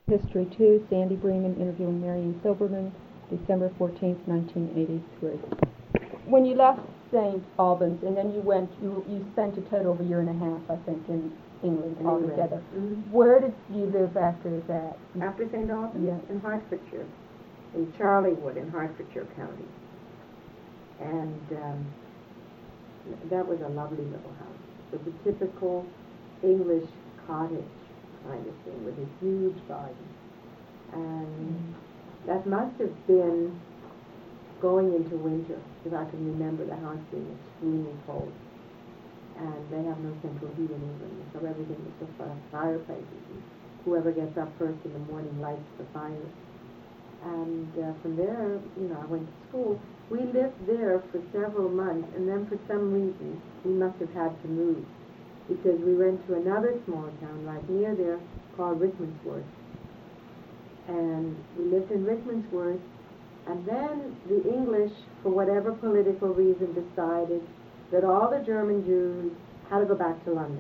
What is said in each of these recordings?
History 2, Sandy Bremen interviewing Marion Silberman, December 14th, 1983. When you left St. Albans and then you spent a total of a year and a half, I think, in England altogether. Mm-hmm. Where did you live after that? After St. Albans? Yes. In Hertfordshire, in Charliewood in Hertfordshire County. And that was a lovely little house. It was a typical English cottage kind of thing with a huge garden. And that must have been going into winter, because I can remember the house being extremely cold. And they have no central heat in England, so everything was just fireplaces. And whoever gets up first in the morning lights the fire. And from there, I went to school. We lived there for several months, and then for some reason, we must have had to move, because we went to another small town right near there called Rickmansworth. And we lived in Rickmansworth, and then the English, for whatever political reason, decided that all the German Jews had to go back to London.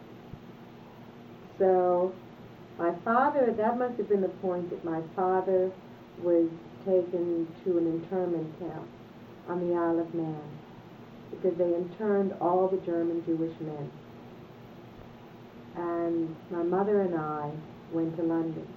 So my father, that must have been the point that my father was taken to an internment camp on the Isle of Man, because they interned all the German Jewish men. And my mother and I went to London.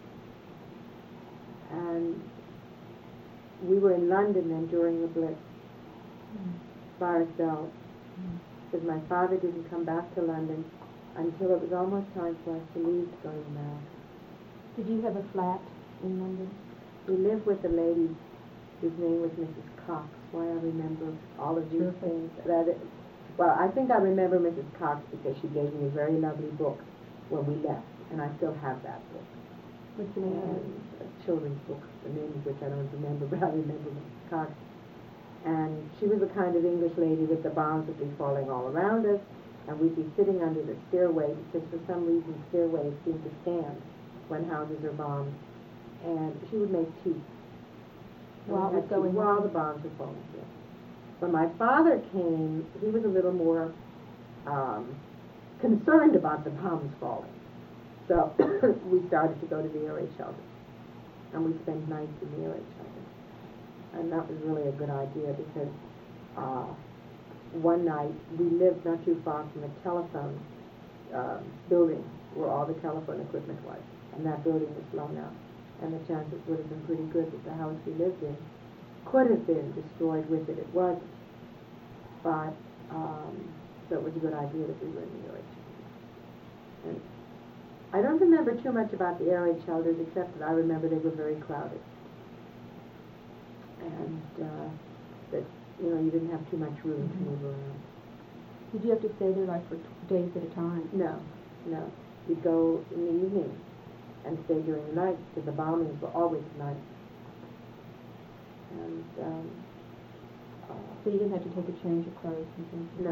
And we were in London then during the Blitz by ourselves, because my father didn't come back to London until it was almost time for us to leave to go to America. Did you have a flat in London? We lived with a lady whose name was Mrs. Cox. Why I remember all of these things. Well, I think I remember Mrs. Cox because she gave me a very lovely book when we left, and I still have that book. What's the name of it? A children's book, the name of which I don't remember, but I remember Mrs. Cox. And she was the kind of English lady with the bombs would be falling all around us, and we'd be sitting under the stairway, because for some reason stairways seem to stand when houses are bombed. And she would make tea. While the bombs were falling. Yeah. When my father came, he was a little more concerned about the bombs falling. So we started to go to the air raid shelter. And we spent nights in the air raid shelter. And that was really a good idea, because one night we lived not too far from a telephone building where all the telephone equipment was. And that building was blown up. And the chances would have been pretty good that the house we lived in could have been destroyed with it. It wasn't. But, so it was a good idea that we were in the air raid shelters. And I don't remember too much about the air raid shelters, except that I remember they were very crowded. And that, you didn't have too much room to move around. Did you have to stay there for days at a time? No. You'd go in the evening and stay during the night, because the bombings were always at night. And so you didn't have to take a change of clothes and things? No.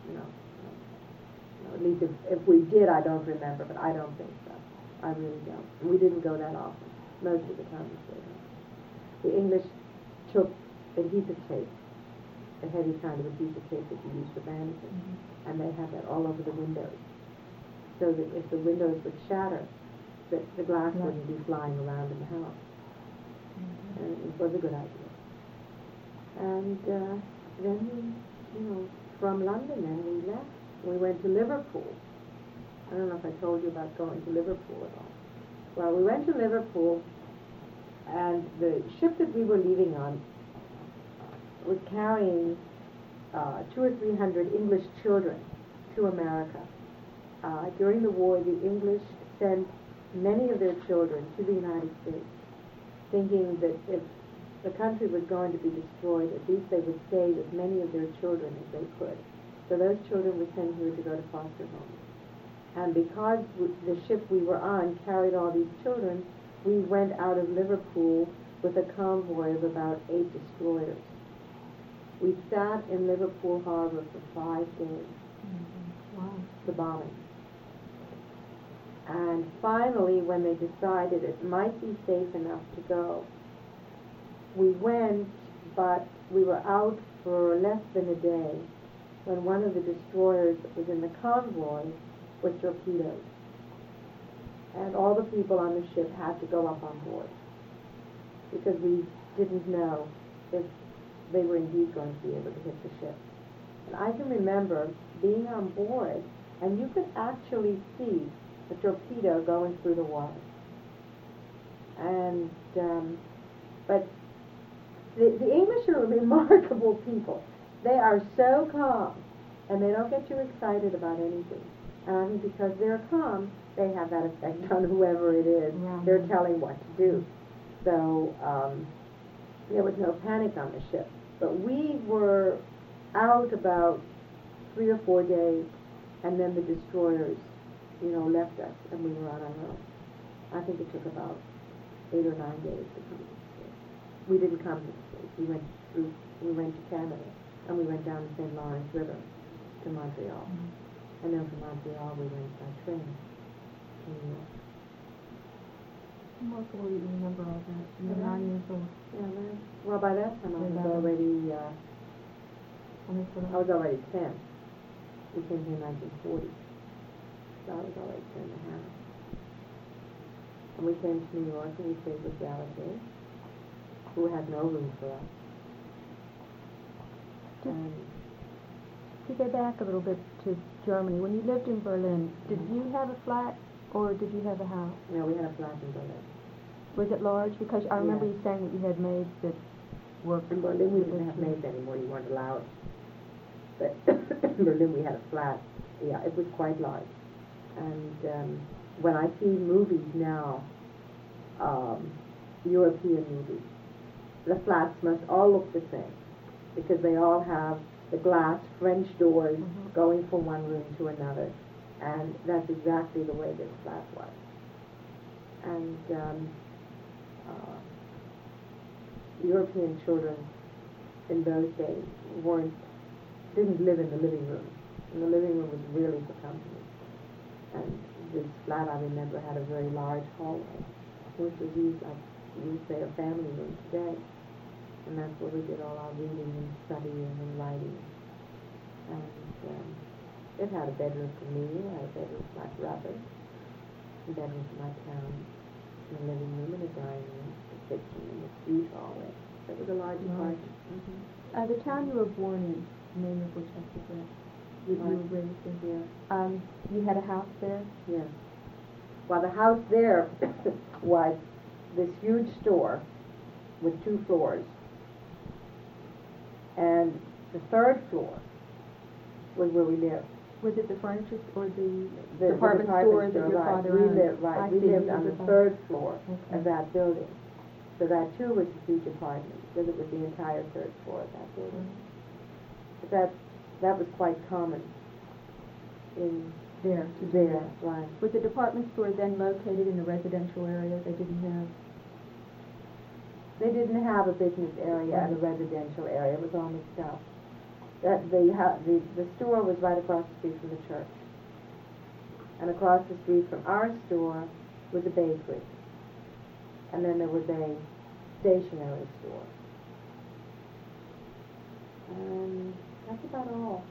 At least if we did, I don't remember, but I don't think so. I really don't. And we didn't go that often. Most of the time we stayed home. The English took adhesive tape, a heavy kind of adhesive tape that you use for bandages, and they had that all over the windows, so that if the windows would shatter, that the glass wouldn't be flying around in the house. And it was a good idea. And then, from London, then we left. We went to Liverpool. I don't know if I told you about going to Liverpool at all. Well, we went to Liverpool, and the ship that we were leaving on was carrying 200 or 300 English children to America. During the war, the English sent many of their children to the United States, thinking that if the country was going to be destroyed, at least they would stay with many of their children as they could. So those children were sent here to go to foster homes. And because the ship we were on carried all these children, we went out of Liverpool with a convoy of about 8 destroyers. We sat in Liverpool Harbor for 5 days. Wow. The bombing. And finally, when they decided it might be safe enough to go, we went, but we were out for less than a day when one of the destroyers that was in the convoy was torpedoed. And all the people on the ship had to go up on board because we didn't know if they were indeed going to be able to hit the ship. And I can remember being on board, and you could actually see a torpedo going through the water. And but the English are remarkable people. They are so calm, and they don't get too excited about anything. And I think because they're calm, they have that effect on whoever it is they're telling what to do. So there was no panic on the ship. But we were out about 3 or 4 days, and then the destroyers, left us, and we were on our own. I think it took about 8 or 9 days to come to the States. We didn't come to the States. We went to Canada, and we went down the St. Lawrence River to Montreal. Mm-hmm. And then from Montreal we went by train to New York. Remarkable you remember all that. You were 9 years old. Yeah, well, by that time I was already 10. We came here in 1940. So I was already 10 and a half. And we came to New York and we stayed with Gallagher, who had no room for us. And to go back a little bit to Germany, when you lived in Berlin, did you have a flat or did you have a house? No, we had a flat in Berlin. Was it large? Because I remember you saying that you had maids that worked in Berlin. We didn't have maids anymore. You weren't allowed. But in Berlin we had a flat. Yeah, it was quite large. And when I see movies now, European movies, the flats must all look the same because they all have the glass French doors going from one room to another. And that's exactly the way this flat was. And European children in those days didn't live in the living room. And the living room was really for company. And this flat, I remember, had a very large hallway, which was used, like you would say, a family room today. And that's where we did all our reading and studying and writing. And it had a bedroom for me, it had a bedroom for my brother, a bedroom for my parents, and a living room and a dining room, a kitchen and a huge hallway. So it was a large apartment. Mm-hmm. The town you were born in, the name of which I forget, you were raised in. Yeah. You had a house there? Yes. Well, the house there was this huge store with 2 floors. And the 3rd floor was where we lived. Was it the furniture or the department store that your father owned? We lived on the 3rd floor of that building. So that too was a huge apartment, because it was the entire 3rd floor of that building. But that was quite common in there. Right. Was the department store then located in the residential area? They didn't have a business area and a residential area. It was all mixed up. The store was right across the street from the church. And across the street from our store was a bakery. And then there was a stationery store. And that's about all.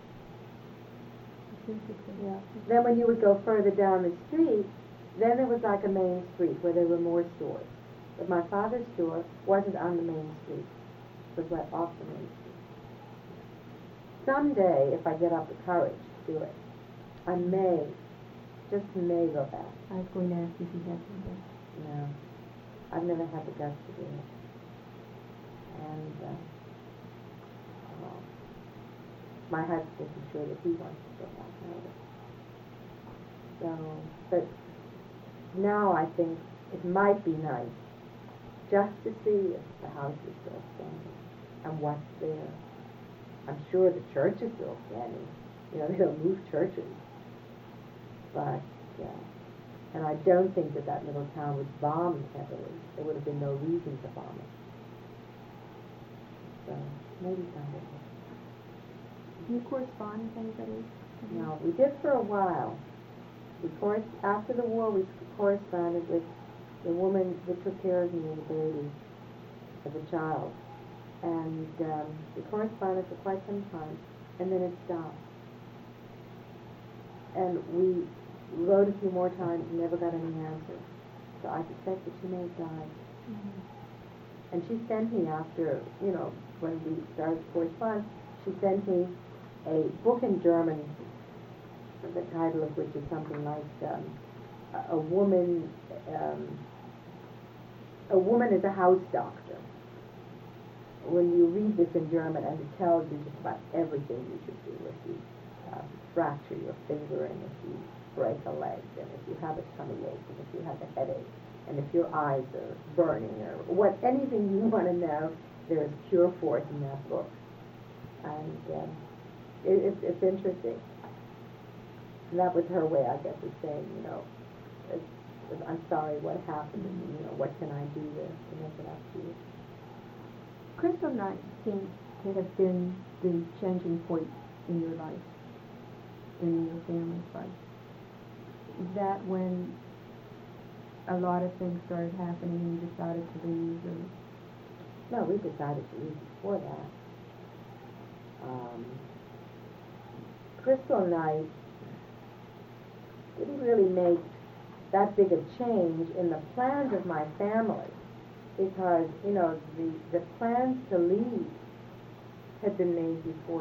Yeah. Then when you would go further down the street, then there was like a main street where there were more stores. But my father's store wasn't on the main street. It was right off the main street. Someday, if I get up the courage to do it, I may go back. I was going to ask you if you had some there. No. I've never had the guts to do it. And my husband isn't sure that he wants to go back either. So, but now I think it might be nice just to see if the house is still standing and what's there. I'm sure the church is still standing. They don't move churches. But, and I don't think that little town was bombed heavily. There would have been no reason to bomb it. So, maybe someday. Do you correspond with anybody? No, we did for a while. After the war, we corresponded with the woman that took care of me as a baby, as a child. And we corresponded for quite some time, and then it stopped. And we wrote a few more times, never got any answer. So I suspect that she may have died. And she sent me after, when we started correspondence, she sent me a book in German, the title of which is something like a woman is a house doctor. When you read this in German, and it tells you just about everything you should do if you fracture your finger, and if you break a leg, and if you have a tummy ache, and if you have a headache, and if your eyes are burning, or anything you want to know, there is cure for it in that book. And it's interesting. And that was her way, I guess, of saying, I'm sorry what happened, and, what can I do to make it up to you? Crystal Night seems to have been the changing point in your life, in your family's life. Is that when a lot of things started happening and you decided to leave? Or? No, we decided to leave before that. Crystal Night didn't really make that big a change in the plans of my family, because, the plans to leave had been made before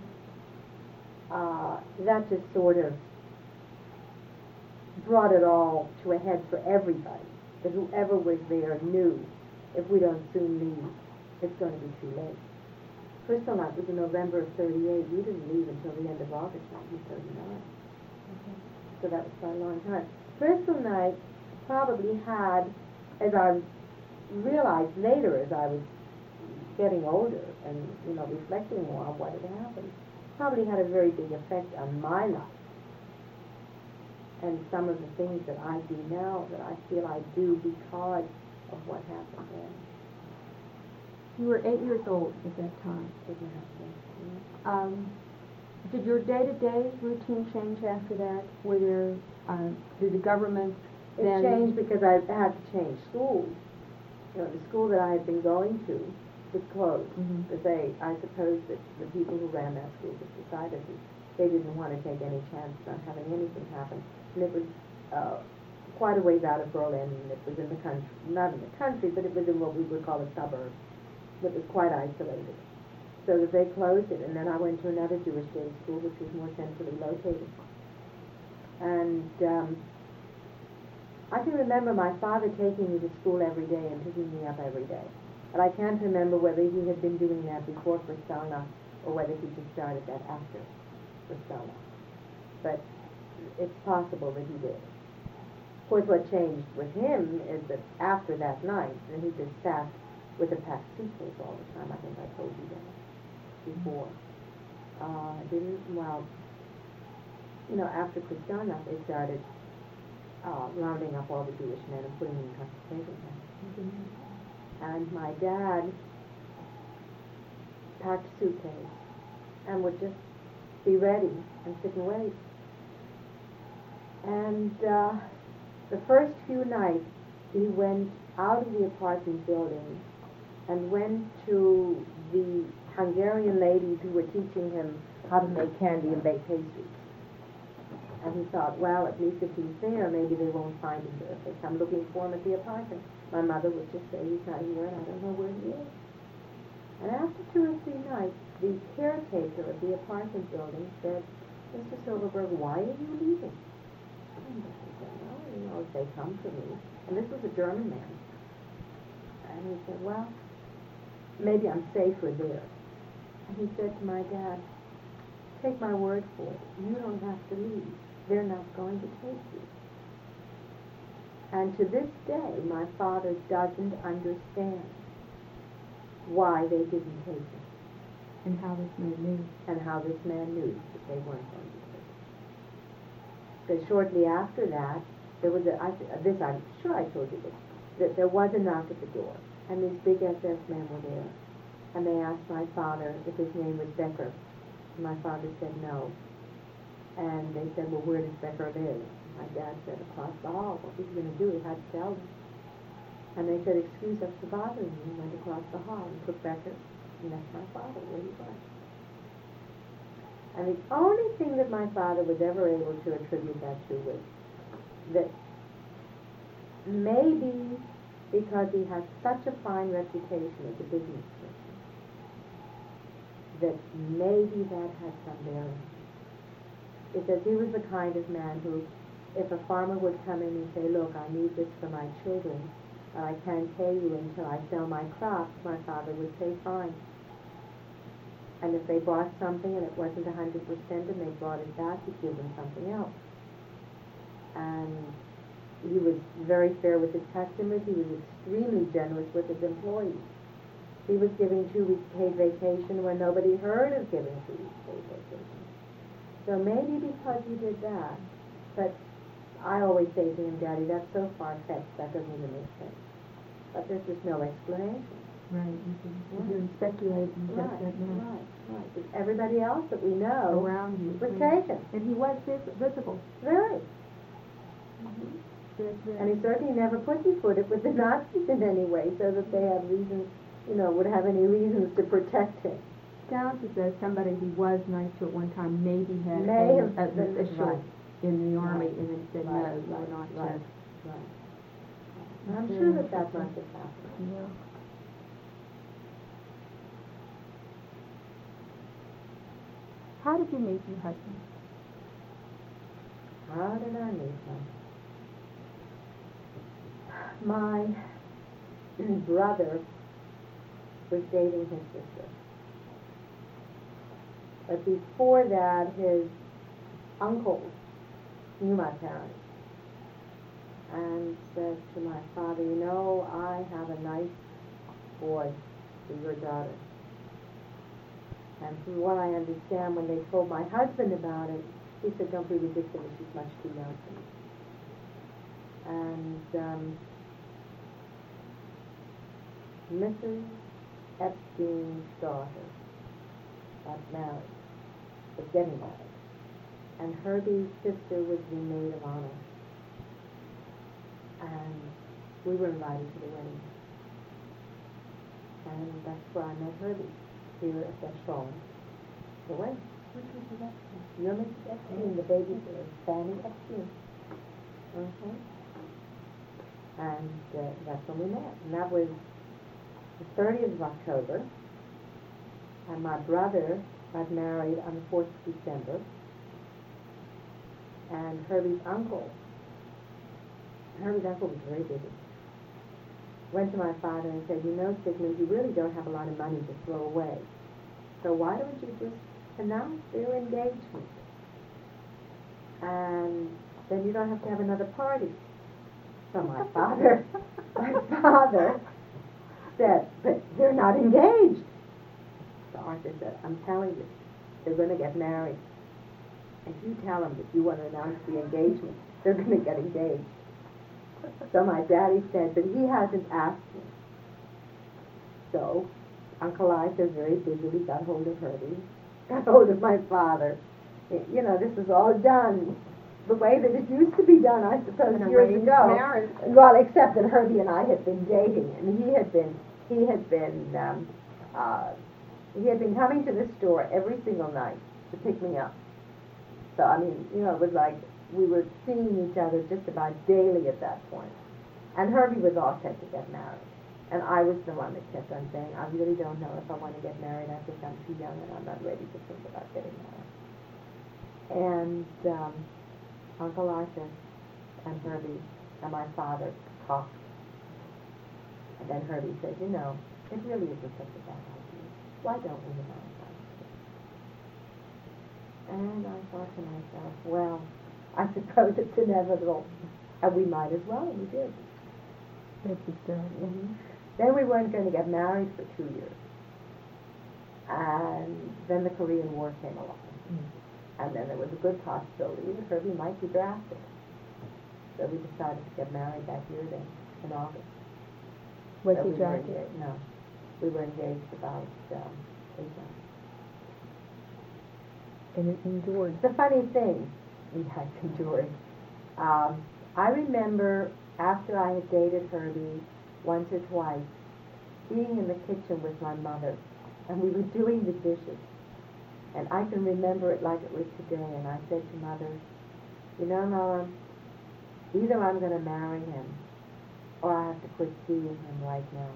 that. That just sort of brought it all to a head for everybody, that whoever was there knew if we don't soon leave, it's going to be too late. Crystal Night was in November of 38. We didn't leave until the end of August 1939. So that was quite a long time. Crystal Night probably had, as I realized later as I was getting older and, reflecting more on what had happened, probably had a very big effect on my life. And some of the things that I do now that I feel I do because of what happened then. You were 8 years old at that time. Exactly. Did your day-to-day routine change after that? Were there, did the government then... It changed because I had to change schools. The school that I had been going to was closed. Because I suppose that the people who ran that school just decided that they didn't want to take any chances on having anything happen. And it was quite a ways out of Berlin. It was in the country, not in the country, but it was in what we would call a suburb. It was quite isolated. So that they closed it, and then I went to another Jewish day school, which was more centrally located. And I can remember my father taking me to school every day and picking me up every day. But I can't remember whether he had been doing that before Kristallnacht or whether he just started that after Kristallnacht. But it's possible that he did. Of course, what changed with him is that after that night, then he just sat with a packed suitcase all the time. I think I told you that before. After Kristallnacht, they started rounding up all the Jewish men and putting them in concentration camps. And my dad packed a suitcase and would just be ready and sit and wait. And the first few nights, he went out of the apartment building and went to the Hungarian ladies who were teaching him how to make candy and bake pastries. And he thought, well, at least if he's there, maybe they won't find him there. If they come looking for him at the apartment, my mother would just say, he's not here and I don't know where he is. And after 2 or 3 nights, the caretaker of the apartment building said, Mr. Silverberg, why are you leaving? And he said, well, if they come for me. And this was a German man. And he said, well, maybe I'm safer there. And he said to my dad, take my word for it, you don't have to leave. They're not going to take you. And to this day, my father doesn't understand why they didn't take him. And how this man knew. And how this man knew that they weren't going to take him. Because shortly after that, there was I'm sure I told you this, that there was a knock at the door. And these big SS men were there. And they asked my father if his name was Becker. And my father said no. And they said, well, where does Becker live? My dad said, across the hall. What was he going to do? He had to tell them. And they said, excuse us for bothering you. And went across the hall and took Becker and left my father where he was. And the only thing that my father was ever able to attribute that to was that maybe because he has such a fine reputation as a business person, that maybe that had some bearing. It says he was the kind of man who, if a farmer would come in and say, look, I need this for my children, and I can't pay you until I sell my crops, my father would say, fine. And if they bought something and it wasn't 100% and they brought it back, he'd give them something else. And he was very fair with his customers. He was extremely generous with his employees. He was giving 2 weeks paid vacation when nobody heard of giving 2 weeks paid vacation. So maybe because he did that, but I always say to him, Daddy, that's so far-fetched, that doesn't even make sense. But there's just no explanation. Right. You can speculate and just don't know. Right. Because everybody else that we know Around you. was taken. And he was visible. Very. Very. And he certainly never pussyfooted with the Nazis in any way, so that they had reasons, would have any reasons to protect him. Sounds as though somebody who was nice to at one time maybe had May an have been official in the army Right. and then said, no, we're not Right. to. Right. And I'm Very sure that must interesting. have happened. Yeah. How did you meet your husband? How did I meet him? My brother was dating his sister. But before that, his uncles knew my parents and said to my father, I have a nice boy for your daughter. And from what I understand, when they told my husband about it, he said, don't be ridiculous, she's much too young for me. And Mrs. Epstein's daughter got married, was getting married. And Herbie's sister was the maid of honor. And we were invited to the wedding. And that's where I met Herbie, here at the Shawn. The wedding. Which was the Epstein? You're Mrs. Epstein, the babysitter, Fanny Epstein. And that's when we met. And that was the 30th of October. And my brother got married on the 4th of December. And Herbie's uncle was very busy. Went to my father and said, Sigmund, you really don't have a lot of money to throw away. So why don't you just announce their engagement? And then you don't have to have another party. So my father said, but they're not engaged. So Arthur said, I'm telling you, they're going to get married. And you tell them that you want to announce the engagement. They're going to get engaged. So my daddy said, but he hasn't asked me. So Uncle Arthur very busily got hold of Herbie, got hold of my father. This was all done the way that it used to be done, I suppose, years ago. Marriage. Well, except that Herbie and I had been dating, and he had been coming to the store every single night to pick me up. So, it was like we were seeing each other just about daily at that point. And Herbie was all set to get married. And I was the one that kept on saying, I really don't know if I want to get married. I think I'm too young and I'm not ready to think about getting married. And Uncle Arthur and Herbie and my father talked. And then Herbie said, it really isn't such a bad idea. Why don't we announce it? And I thought to myself, well, I suppose it's inevitable. And we might as well, and we did. Then we weren't going to get married for 2 years. And then the Korean War came along. And then there was a good possibility that Herbie might be drafted. So we decided to get married that year then, in August. Was So he we were drafted? engaged- No. We were engaged about 8 months. And it endured. It's a funny thing. Yes, endured. I remember after I had dated Herbie once or twice, being in the kitchen with my mother, and we were doing the dishes. And I can remember it like it was today, and I said to Mother, Mom, either I'm going to marry him or I have to quit seeing him right now.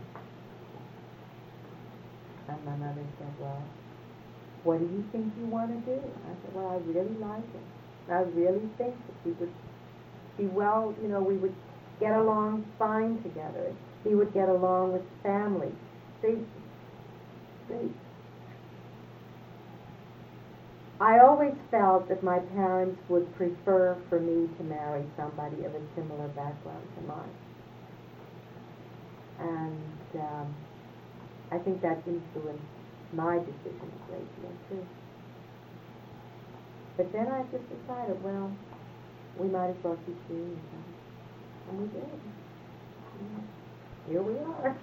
And my mother said, well, what do you think you want to do? I said, well, I really like him. I really think that he would be well, we would get along fine together. He would get along with family. I always felt that my parents would prefer for me to marry somebody of a similar background to mine. And I think that influenced my decision a great deal, too. But then I just decided, well, we might as well keep seeing each other. And we did. Here we are.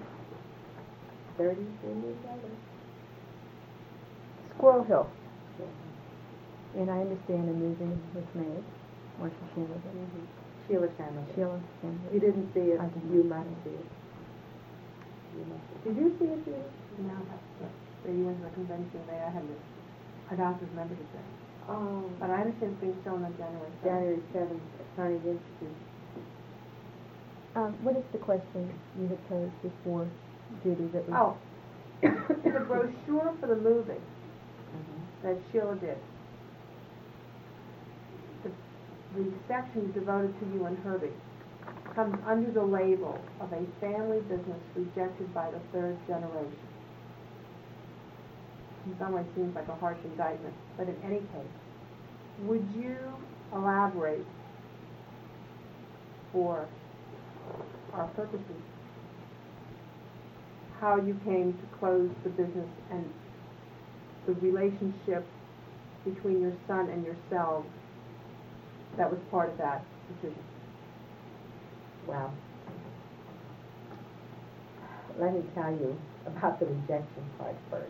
33 years later. Squirrel Hill. And I understand a moving was made. Marcia Sheila did. Mm-hmm. Sheila Chandler. Sheila Chandler. You didn't see it. I didn't. You must see it. Did you see it, Judy? No, the you went to the convention day. I had doctor's membership there. Oh. But I understand it's being shown on January 7th. January 7th at Carnegie Institute. What is the question you had posed before, Judy? That was Oh, the brochure for the moving that Sheila did. The section devoted to you and Herbie comes under the label of a family business rejected by the third generation. In some ways seems like a harsh indictment, but in any case, would you elaborate for our purposes how you came to close the business and the relationship between your son and yourselves that was part of that decision? Well, let me tell you about the rejection part first.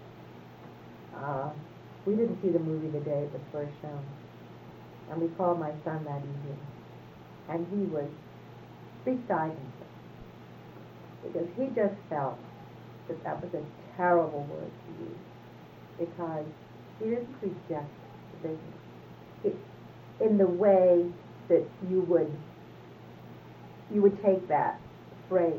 We didn't see the movie the day it was first shown. And we called my son that evening. And he was beside himself. Because he just felt that that was a terrible word to use. Because he didn't reject the business in the way that you would take that phrase.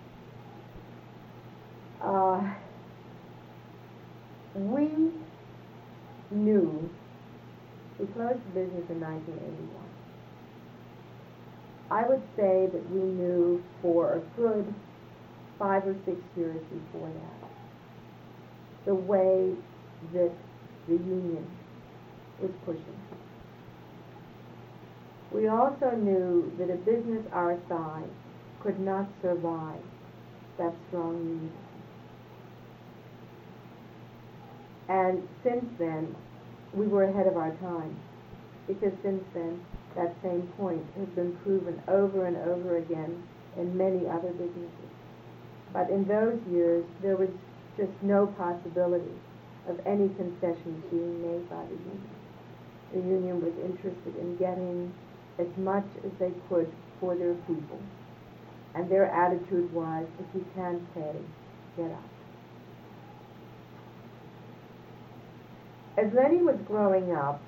We knew, we closed the business in 1981. I would say that we knew for a good 5 or 6 years before that the way that the union was pushing. We also knew that a business our size could not survive that strong union. And since then, we were ahead of our time, because since then, that same point has been proven over and over again in many other businesses. But in those years, there was just no possibility of any concessions being made by the union. The union was interested in getting as much as they could for their people. And their attitude was, if you can't pay, get out. As Lenny was growing up,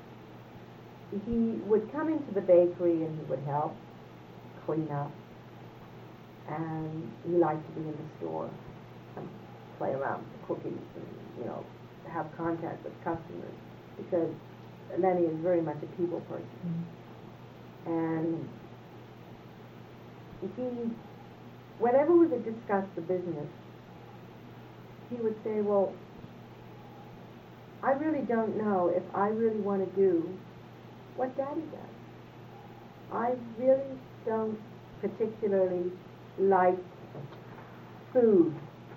he would come into the bakery and he would help clean up. And he liked to be in the store and play around with the cookies and, have contact with customers, because Lenny is very much a people person. And whenever we would discuss the business, he would say, well, I really don't know if I really want to do what Daddy does. I really don't particularly like food,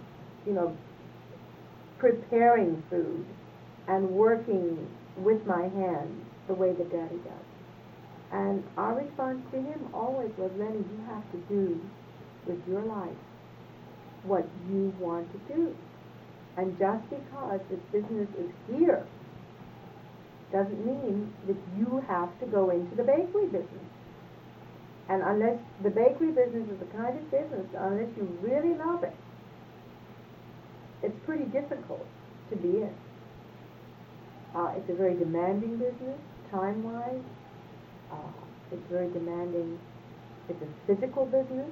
preparing food and working with my hands the way that Daddy does. And our response to him always was, Lenny, you have to do with your life what you want to do. And just because this business is here doesn't mean that you have to go into the bakery business. And unless the bakery business is the kind of business, unless you really love it, it's pretty difficult to be in. It's a very demanding business, time-wise. It's very demanding. It's a physical business.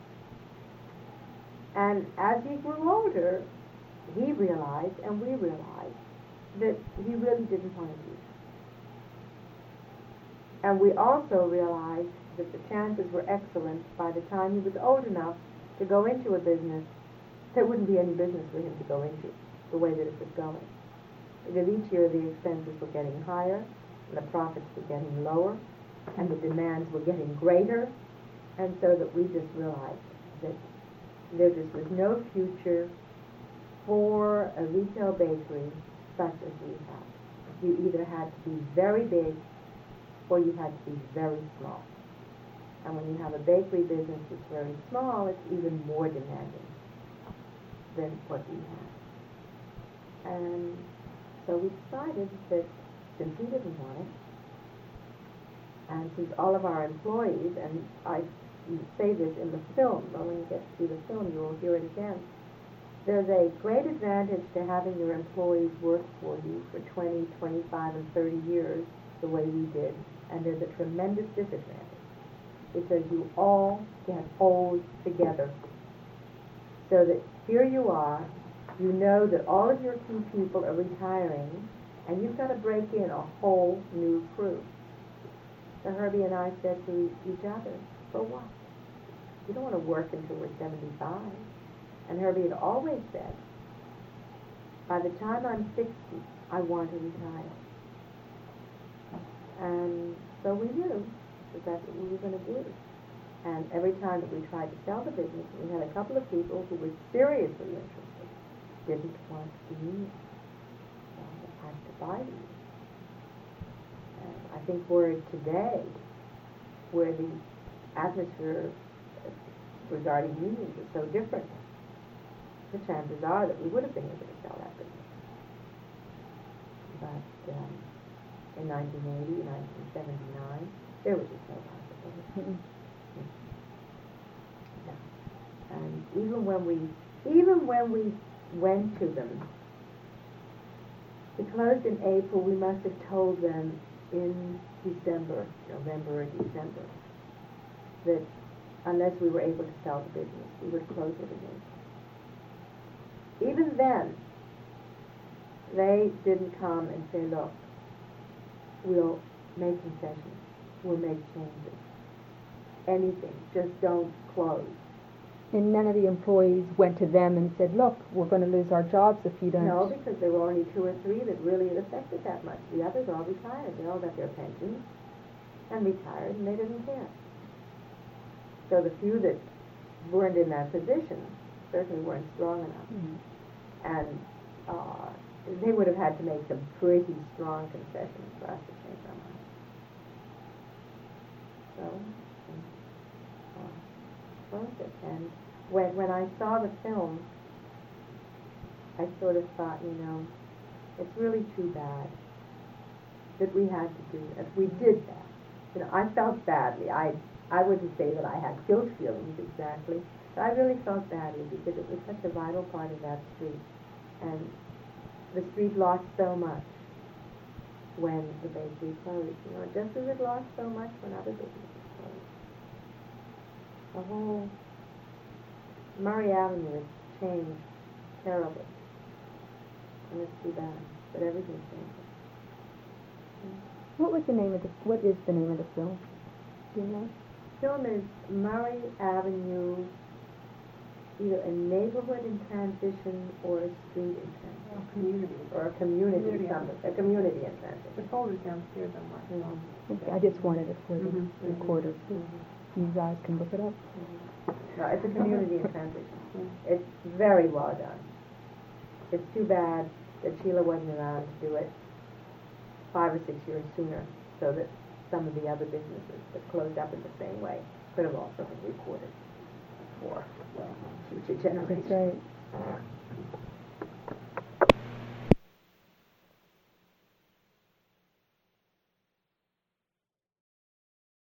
And as he grew older, he realized, and we realized, that he really didn't want to do that. And we also realized that the chances were excellent by the time he was old enough to go into a business, there wouldn't be any business for him to go into the way that it was going. Because each year the expenses were getting higher, and the profits were getting lower, and the demands were getting greater, and so that we just realized that there just was no future for a retail bakery such as we had. You either had to be very big or you had to be very small. And when you have a bakery business that's very small, it's even more demanding than what we had. And so we decided that since he didn't want it, and since all of our employees, and I say this in the film, but when you get to see the film you will hear it again, there's a great advantage to having your employees work for you for 20, 25, and 30 years the way we did, and there's a tremendous disadvantage because you all get old together. So that here you are, you know that all of your key people are retiring, and you've got to break in a whole new crew. So Herbie and I said to each other, for what? We don't want to work until we're 75. And Herbie had always said, by the time I'm 60, I want to retire. And so we knew that that's what we were going to do. And every time that we tried to sell the business, we had a couple of people who were seriously interested, didn't want to be in it. Had to buy these. And I think we're today where the atmosphere regarding unions is so different. The chances are that we would have been able to sell that business. But in 1980, 1979, there was just no possibility. No. And even when we went to them, we closed in April, we must have told them in December, November or December, that unless we were able to sell the business, we would close it again. Even then, they didn't come and say, look, we'll make concessions, we'll make changes, anything, just don't close. And none of the employees went to them and said, look, we're going to lose our jobs if you don't. No, because there were only 2 or 3 that really it affected that much. The others all retired. They all got their pensions and retired, and they didn't care. So the few that weren't in that position certainly weren't strong enough. Mm-hmm. And they would have had to make some pretty strong concessions for us to change our mind. So, closed it. And when I saw the film, I sort of thought, it's really too bad that we had to do that. We did that. I felt badly. I wouldn't say that I had guilt feelings exactly, but I really felt badly because it was such a vital part of that street. And the street lost so much when the bakery closed, just as it lost so much when other businesses closed. The whole Murray Avenue has changed terribly. And it's too bad, but everything's changing. What is the name of the film? Do you know? The film is Murray Avenue, either a neighborhood in transition or a street in transition. Or a community in transition. The folder's downstairs somewhere. Okay, I just wanted it for the recorders. You guys can look it up. No, it's a community in transition. It's very well done. It's too bad that Sheila wasn't around to do it 5 or 6 years sooner, so that some of the other businesses that closed up in the same way could have also been recorded for future generations. That's right.